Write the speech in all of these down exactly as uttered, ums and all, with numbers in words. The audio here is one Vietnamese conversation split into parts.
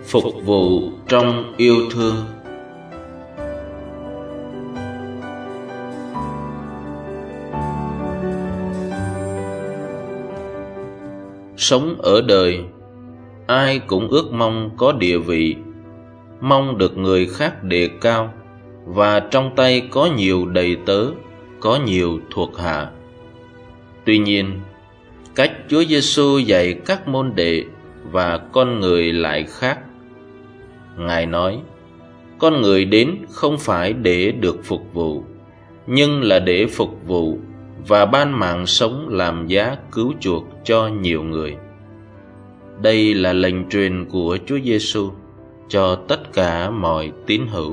Phục vụ trong yêu thương. Sống ở đời, ai cũng ước mong có địa vị, mong được người khác đề cao, và trong tay có nhiều đầy tớ, có nhiều thuộc hạ. Tuy nhiên, cách Chúa Giêsu dạy các môn đệ và con người lại khác. Ngài nói, con người đến không phải để được phục vụ, nhưng là để phục vụ và ban mạng sống làm giá cứu chuộc cho nhiều người. Đây là lệnh truyền của Chúa Giêsu cho tất cả mọi tín hữu.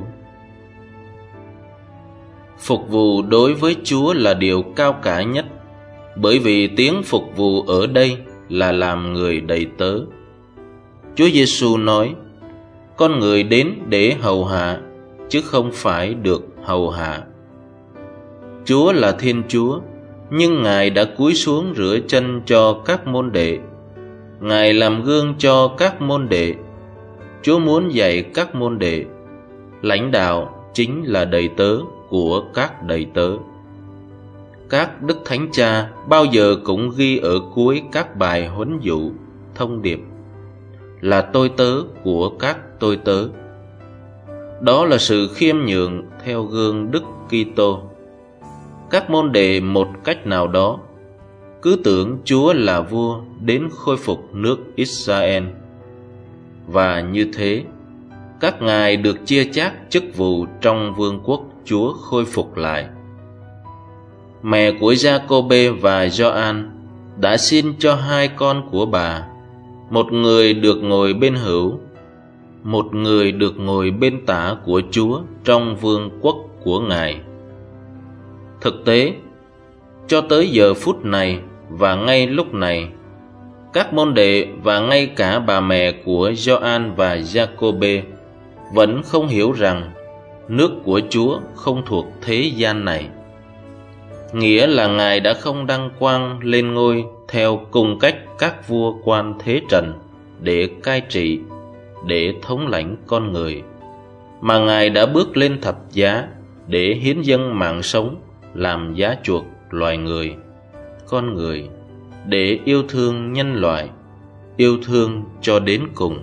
Phục vụ đối với Chúa là điều cao cả nhất, bởi vì tiếng phục vụ ở đây là làm người đầy tớ. Chúa Giêsu nói, con người đến để hầu hạ, chứ không phải được hầu hạ. Chúa là Thiên Chúa, nhưng Ngài đã cúi xuống rửa chân cho các môn đệ. Ngài làm gương cho các môn đệ. Chúa muốn dạy các môn đệ, lãnh đạo chính là đầy tớ của các đầy tớ. Các Đức Thánh Cha bao giờ cũng ghi ở cuối các bài huấn dụ thông điệp là tôi tớ của các tôi tớ. Đó là sự khiêm nhường theo gương Đức Kitô. Các môn đệ một cách nào đó cứ tưởng Chúa là vua đến khôi phục nước Israel, và như thế các ngài được chia chác chức vụ trong vương quốc Chúa khôi phục lại. Mẹ của Giacôbê và Gioan đã xin cho hai con của bà, một người được ngồi bên hữu, một người được ngồi bên tả của Chúa trong vương quốc của Ngài. Thực tế, cho tới giờ phút này và ngay lúc này, các môn đệ và ngay cả bà mẹ của Gioan và Giacôbê vẫn không hiểu rằng nước của Chúa không thuộc thế gian này. Nghĩa là Ngài đã không đăng quang lên ngôi theo cung cách các vua quan thế trần để cai trị, để thống lãnh con người, mà Ngài đã bước lên thập giá để hiến dâng mạng sống làm giá chuộc loài người, con người, để yêu thương nhân loại, yêu thương cho đến cùng.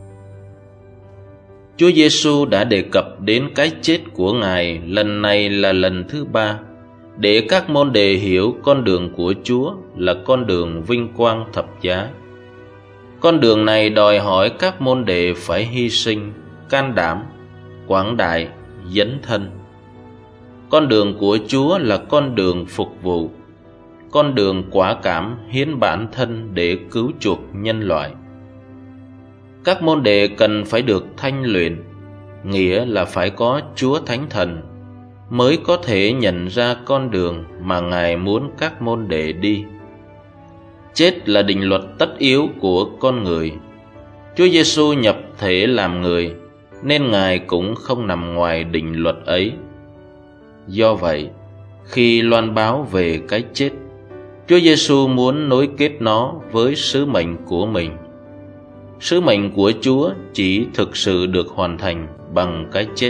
Chúa Giêsu đã đề cập đến cái chết của Ngài lần này là lần thứ ba, để các môn đệ hiểu con đường của Chúa là con đường vinh quang thập giá. Con đường này đòi hỏi các môn đệ phải hy sinh, can đảm, quảng đại, dấn thân. Con đường của Chúa là con đường phục vụ, con đường quả cảm hiến bản thân để cứu chuộc nhân loại. Các môn đệ cần phải được thanh luyện, nghĩa là phải có Chúa Thánh Thần, mới có thể nhận ra con đường mà Ngài muốn các môn đệ đi. Chết là định luật tất yếu của con người. Chúa Giêsu nhập thể làm người, nên Ngài cũng không nằm ngoài định luật ấy. Do vậy, khi loan báo về cái chết, Chúa Giêsu muốn nối kết nó với sứ mệnh của mình. Sứ mệnh của Chúa chỉ thực sự được hoàn thành bằng cái chết.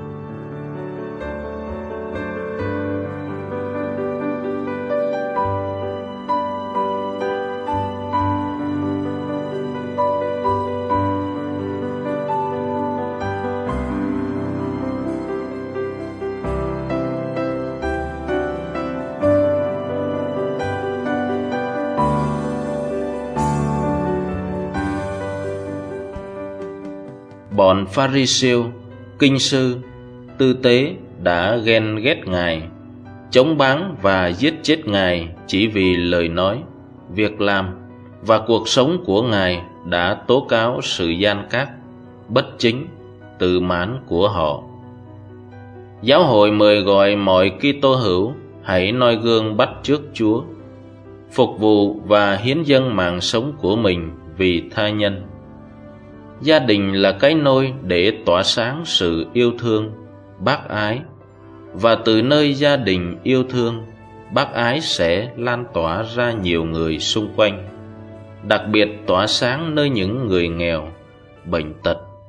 Bọn Pha-ri-siêu, kinh sư, tư tế đã ghen ghét Ngài, chống báng và giết chết Ngài chỉ vì lời nói, việc làm và cuộc sống của Ngài đã tố cáo sự gian cát, bất chính, tự mãn của họ. Giáo hội mời gọi mọi Kitô hữu hãy noi gương bắt chước Chúa, phục vụ và hiến dâng mạng sống của mình vì tha nhân. Gia đình là cái nôi để tỏa sáng sự yêu thương, bác ái, và từ nơi gia đình yêu thương, bác ái sẽ lan tỏa ra nhiều người xung quanh, đặc biệt tỏa sáng nơi những người nghèo, bệnh tật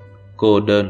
cô đơn.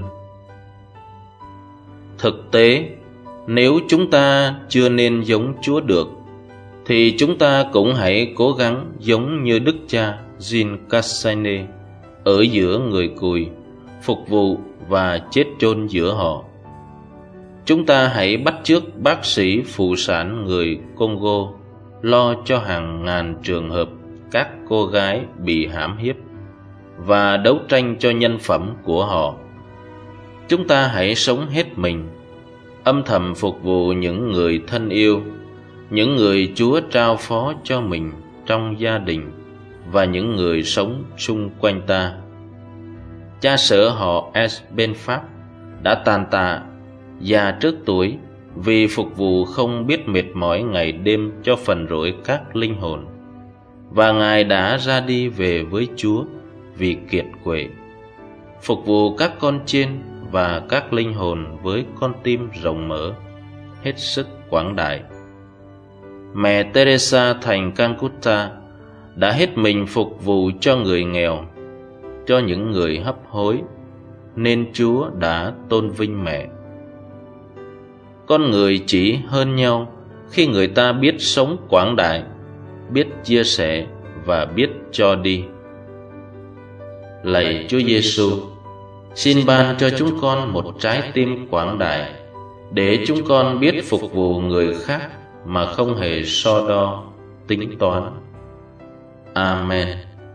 Thực tế, nếu chúng ta chưa nên giống Chúa được, thì chúng ta cũng hãy cố gắng giống như Đức cha Jean Cassane ở giữa người cùi, phục vụ và chết chôn giữa họ. Chúng ta hãy bắt chước bác sĩ phụ sản người Congo lo cho hàng ngàn trường hợp các cô gái bị hãm hiếp và đấu tranh cho nhân phẩm của họ. Chúng ta hãy sống hết mình, âm thầm phục vụ những người thân yêu, những người Chúa trao phó cho mình trong gia đình và những người sống xung quanh ta. Cha xứ họ S bên Pháp đã tàn tạ, già trước tuổi, vì phục vụ không biết mệt mỏi ngày đêm cho phần rỗi các linh hồn, và Ngài đã ra đi về với Chúa vì kiệt quệ, phục vụ các con chiên và các linh hồn với con tim rộng mở, hết sức quảng đại. Mẹ Teresa thành Calcutta đã hết mình phục vụ cho người nghèo, cho những người hấp hối, nên Chúa đã tôn vinh mẹ. Con người chỉ hơn nhau khi người ta biết sống quảng đại, biết chia sẻ và biết cho đi. Lạy Chúa Giêsu, xin ban cho chúng con một trái tim quảng đại, để chúng con biết phục vụ người khác mà không hề so đo, tính toán. Amen.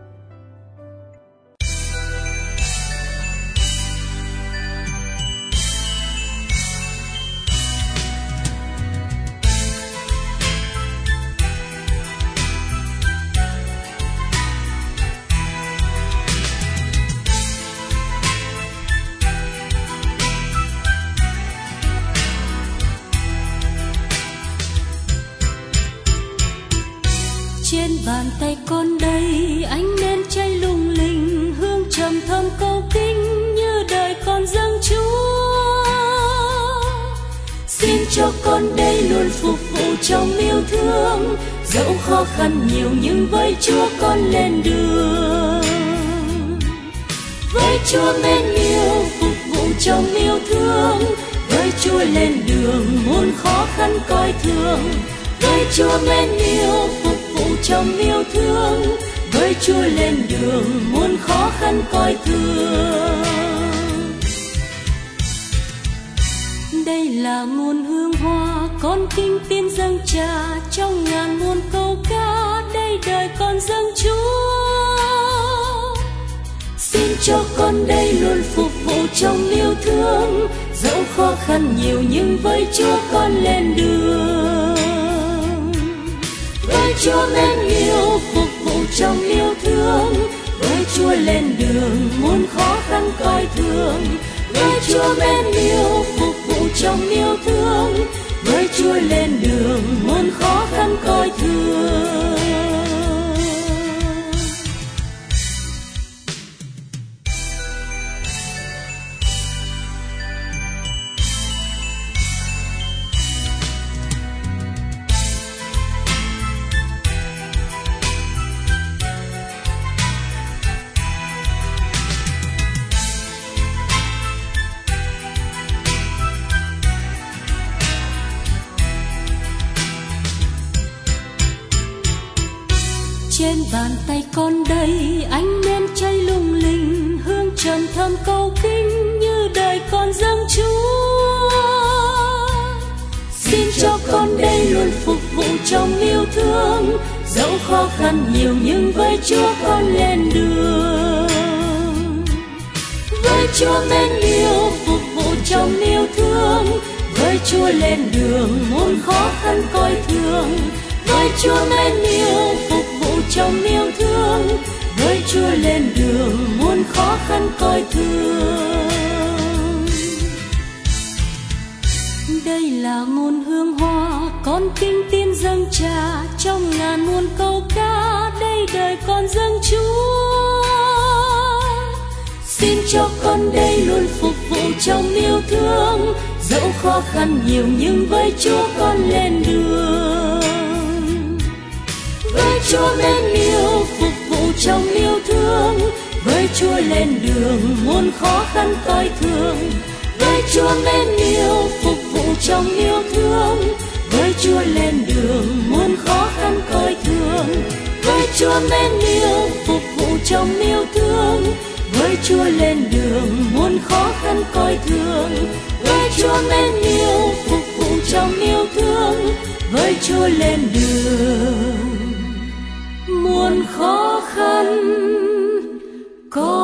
Trên bàn tay con đây ánh nến cháy lung linh, hương trầm thơm cầu kính như đời con dâng Chúa. Xin cho con đây luôn phục vụ trong yêu thương, dẫu khó khăn nhiều nhưng với Chúa con lên đường. Với Chúa mến yêu phục vụ trong yêu thương, với Chúa lên đường muôn khó khăn coi thường. Với Chúa mến yêu phục vụ trong yêu thương, với Chúa lên đường muôn khó khăn coi thường. Đây là nguồn hương hoa con kính tin dâng Cha, trong ngàn muôn câu ca đây đời con dâng Chúa. Xin cho con đây luôn phục vụ trong yêu thương, dẫu khó khăn nhiều nhưng với Chúa con lên đường. Với Chúa mến yêu phục vụ trong yêu thương, với Chúa lên đường muôn khó khăn coi thường. Với Chúa mến yêu phục vụ trong yêu thương, với Chúa lên đường muôn khó khăn coi thường. Trên bàn tay con đây ánh nến cháy lung linh, hương trầm thơm cầu kính như đời con dâng Chúa. Xin cho con đây luôn phục vụ trong yêu thương, dẫu khó khăn nhiều nhưng với Chúa con lên đường. Với Chúa mến yêu phục vụ trong yêu thương, với Chúa lên đường muôn khó khăn coi thường. Với Chúa mến yêu phục vụ trong yêu thương, với Chúa lên đường muôn khó khăn coi thường. Đây là nguồn hương hoa con kính tin dâng Cha, trong ngàn muôn câu ca đây đời con dâng Chúa. Xin cho con đây luôn phục vụ trong yêu thương, dẫu khó khăn nhiều nhưng với Chúa con lên đường. Với Chúa mến yêu phục vụ trong yêu thương, với Chúa lên đường muôn khó khăn coi thường, với Chúa mến yêu phục vụ trong yêu thương, với Chúa lên đường muôn khó khăn coi thường, với Chúa mến yêu phục vụ trong yêu thương, với Chúa lên đường muôn khó khăn coi thường, với Chúa mến yêu phục vụ trong yêu thương, với Chúa lên đường muôn khó khăn coi